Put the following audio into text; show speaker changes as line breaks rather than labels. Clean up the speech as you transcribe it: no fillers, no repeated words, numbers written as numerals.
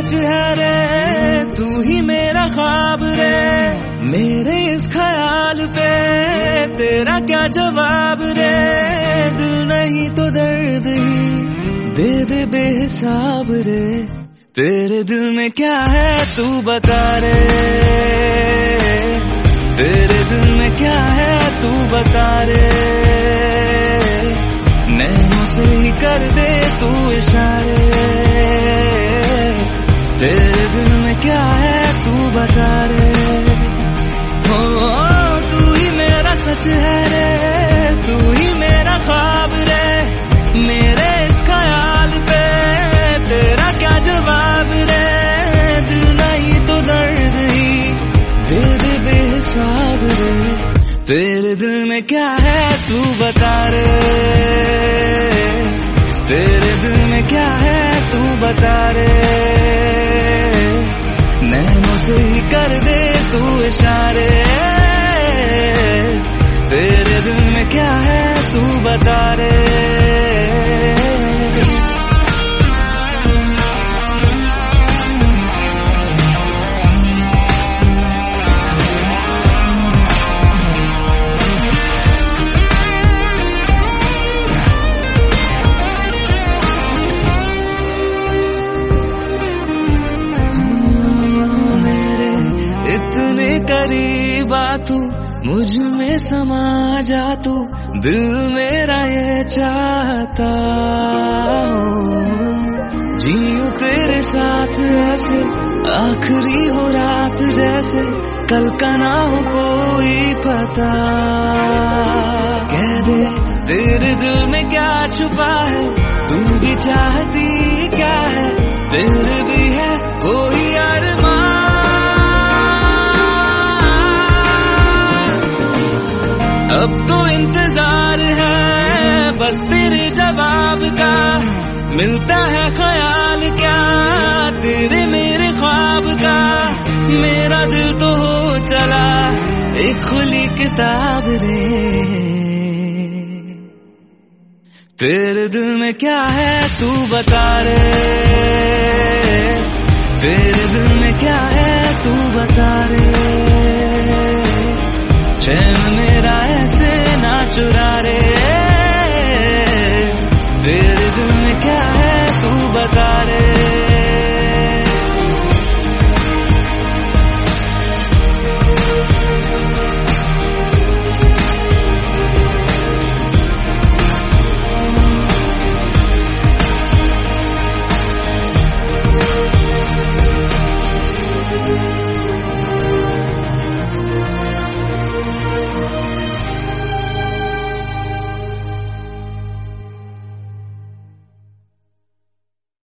सच है रे, तू ही मेरा ख्वाब रे। मेरे इस ख्याल पे तेरा क्या जवाब रे, दिल नहीं तो दर्द ही दे दे बेहिसाब रे। तेरे दिल में क्या है तू बता रे, तेरे दिल में क्या है तू बता रे। नैनों से ही कर दे तू इशारे, तेरे दिल में क्या है तू बता रे। हो तू ही मेरा सच है रे, तू ही मेरा ख्वाब रे। मेरे इस ख्याल पे तेरा क्या जवाब रे, दिल नहीं तो दर्द ही दे दे बेहिसाब रे। तेरे दिल में क्या है तू बता रे, तेरे दिल में क्या है तू बता रे। नैनों से ही कर दे तू इशारे, तेरे दिल में क्या है तू बता रे। करीब आ तू, मुझ में समा जा तू, दिल मेरा ये चाहता हो। जीऊं तेरे साथ ऐसे, आखिरी हो रात जैसे, कल का ना हो कोई पता। कह दे तेरे दिल में क्या छुपा है, तू भी चाहती क्या है, दिल भी है कोई अरमान। अब तो इंतजार है बस तेरे जवाब का, मिलता है ख्याल क्या तेरे मेरे ख्वाब का। मेरा दिल तो हो चला एक खुली किताब रे, तेरे दिल में क्या है तू बता रे, तेरे दिल में क्या है तू बता रे। चैन मेरा ऐसे ना चुरा रे, तेरे दिल में क्या है तू बता रे।